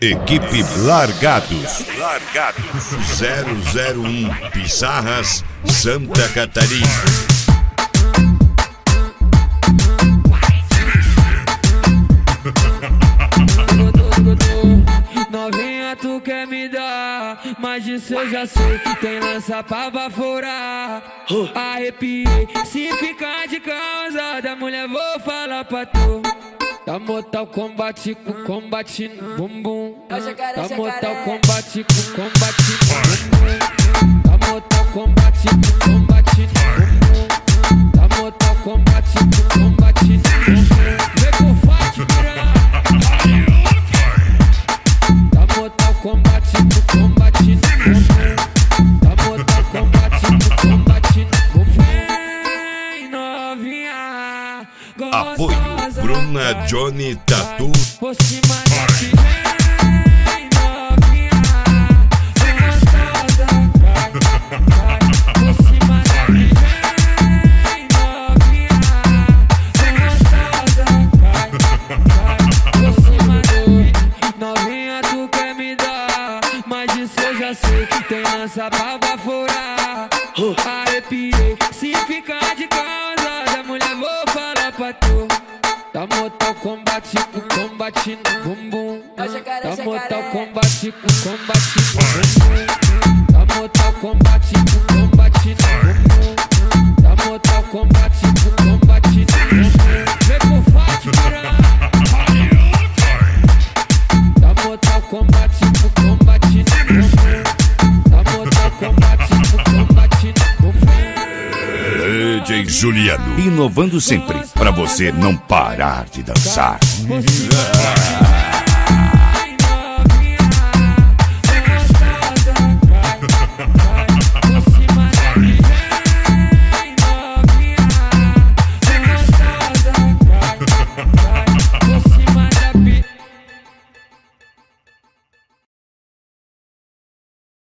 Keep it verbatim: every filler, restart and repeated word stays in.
Equipe Largados. Largados. zero zero um Pissarras, Santa Catarina. Novinha, tu quer me dar, mas disso eu já sei que tem lança pra baforar. Arrepiei, se ficar de causa da mulher vou falar pra tu. Da Mortal Kombat com combate no bumbum. Da Mortal Kombat com combate no bumbum. Da Mortal Kombat com combate no bumbum. Da Mortal Kombat com combate no bumbum. Vem com forte, piranha. Da Mortal Kombat com combate no bumbum. Da Mortal Kombat com combate no bumbum. Vem novinha, Apoio Bruna Johnny Tatu. por cima daqui, vem novinha, gostosa, vai, vai. Por cima daqui, vem novinha, gostosa, vai, vai. Por cima do novinha, tu quer me dar, mas disso eu já sei que tem lança pra baforar. Arrepiei, se ficar de causa da mulher vou falar pra tu. Da Mortal Kombat com combate no bumbum. Da Mortal Kombat com combate no bumbum. Da Mortal Kombat com combate no bumbum. Da Mortal Kombat com combate no bumbum. Vem com forte, piranha. Da Mortal Kombat com combate no bumbum. Da Mortal Kombat com combate no bumbum. D J Juliano, inovando sempre, pra você não parar de dançar.